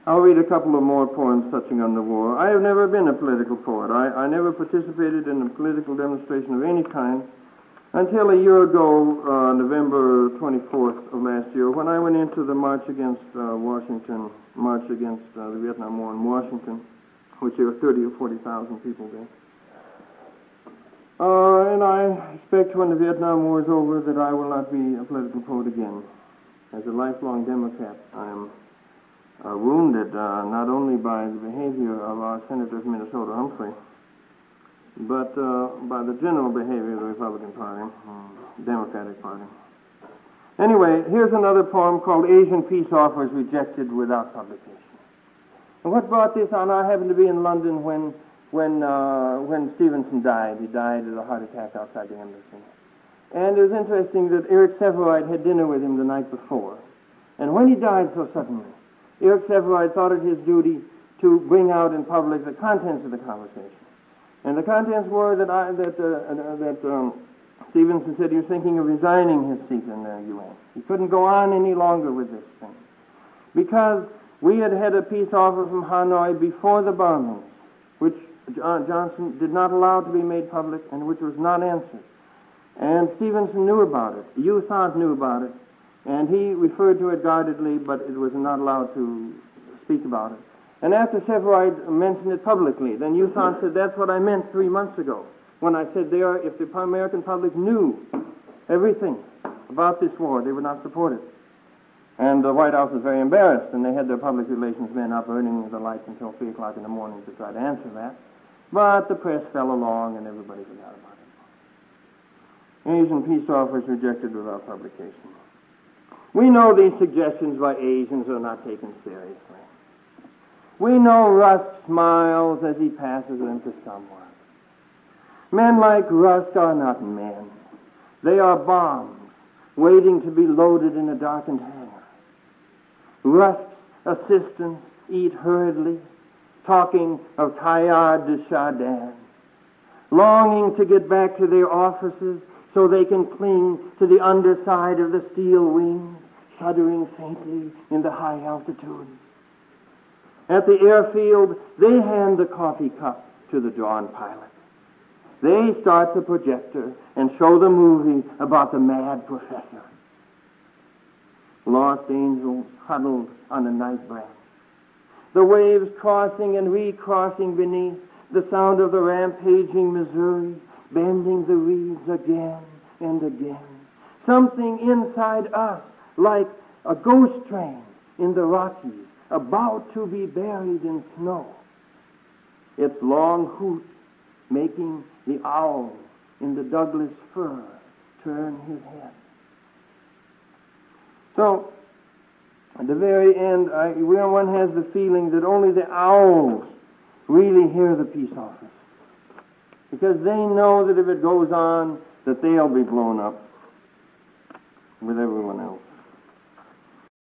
I'll read a couple of more poems touching on the war. I have never been a political poet. I never participated in a political demonstration of any kind until a year ago, November 24th of last year, when I went into the march against Washington, march against the Vietnam War in Washington, which there were 30 or 40,000 people there. And I expect when the Vietnam War is over that I will not be a political poet again. As a lifelong Democrat, I am wounded not only by the behavior of our Senator of Minnesota, Humphrey, but by the general behavior of the Republican Party, Democratic Party. Anyway, here's another poem called Asian Peace Offers Rejected Without Publication. And what brought this on? I happened to be in London when Stevenson died. He died of a heart attack outside the embassy. And it was interesting that Eric Sevareid had dinner with him the night before. And when he died so suddenly, Eric Sevareid thought it his duty to bring out in public the contents of the conversation. And the contents were that Stevenson said he was thinking of resigning his seat in the UN. He couldn't go on any longer with this thing. Because we had had a peace offer from Hanoi before the bombings, which Johnson did not allow to be made public and which was not answered. And Stevenson knew about it. U Thant knew about it. And he referred to it guardedly, but it was not allowed to speak about it. And after Sevareid mentioned it publicly, then U Thant said, that's what I meant 3 months ago, when I said if the American public knew everything about this war, they would not support it. And the White House was very embarrassed, and they had their public relations men up earning the lights until 3 o'clock in the morning to try to answer that. But the press fell along, and everybody forgot about it. Asian peace offers rejected without publication. We know these suggestions by Asians are not taken seriously. We know Rusk smiles as he passes into someone. Men like Rusk are not men. They are bombs waiting to be loaded in a darkened hangar. Rusk's assistants eat hurriedly, talking of Teilhard de Chardin, longing to get back to their offices so they can cling to the underside of the steel wings, shuddering faintly in the high altitude. At the airfield, they hand the coffee cup to the drawn pilot. They start the projector and show the movie about the mad professor. Lost angels huddled on a night branch. The waves crossing and recrossing beneath, the sound of the rampaging Missouri, bending the reeds again and again. Something inside us, like a ghost train in the Rockies, about to be buried in snow. Its long hoot making the owl in the Douglas fir turn his head. So, at the very end, one has the feeling that only the owls really hear the peace offers. Because they know that if it goes on, that they'll be blown up with everyone else.